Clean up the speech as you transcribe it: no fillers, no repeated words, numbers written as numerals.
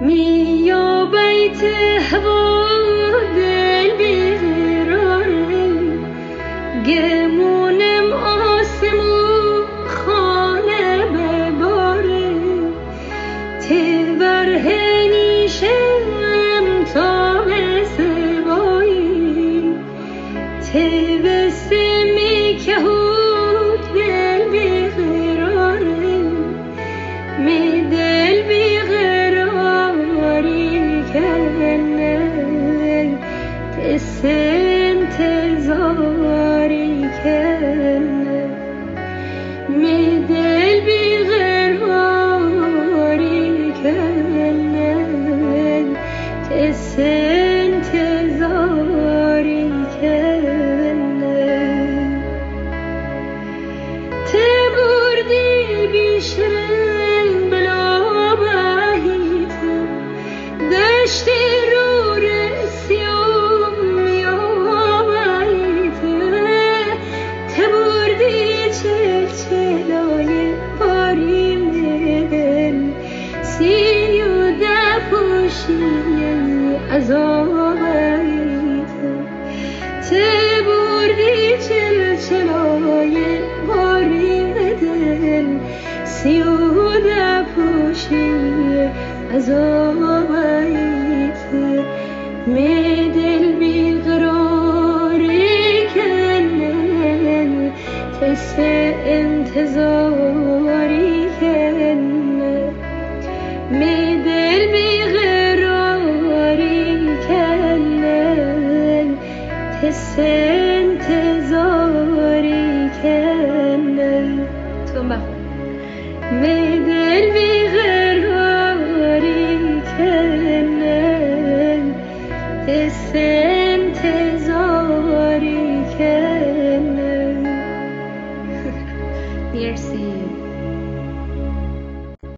میا بیت هوا دل بیقراره گمونم آسمو خانه بباره تور هنیشم تا به سبایی تبسمی که هود دل بیقراره می دل بیقراری کنه تس انتظاری کنه می دل بیقراری کنه تس انتظاری کنه ته بردی بیشرم بلا بهیته دشتی رو رسیوم یا بهیته ته بردی چلچلای باریم دل سی و دپوشی از آبیته ته بردی چلچلای باریم دل سی و دپوشی از آبیته می دل بیقراری کنه تس انتظاری کنه می دل بیقراری کنه تس انتظاری کنه تو بخون می دل بیقراری کنه تس انتظاری کنه مرسی